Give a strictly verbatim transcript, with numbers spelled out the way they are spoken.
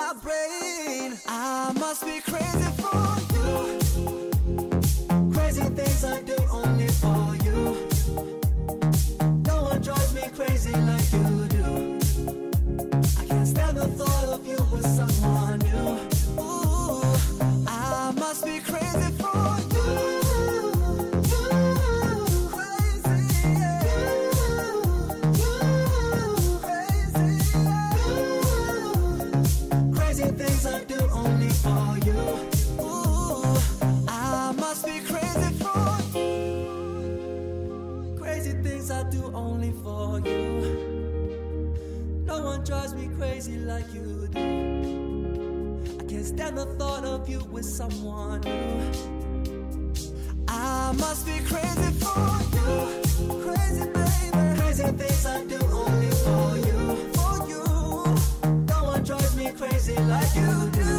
my brain. I must be crazy for you. Crazy things I do only for you. No one drives me crazy like you do. I can't stand the thought of you with someone new. Ooh, I must be crazy for you. Crazy, yeah. Crazy, crazy things I do only for you. Ooh, I must be crazy for you. Crazy things I do only for you. No one drives me crazy like you do. I can't stand the thought of you with someone new. I must be crazy for you. Crazy baby. Crazy things I do only for you. For you. No one drives me crazy like you do.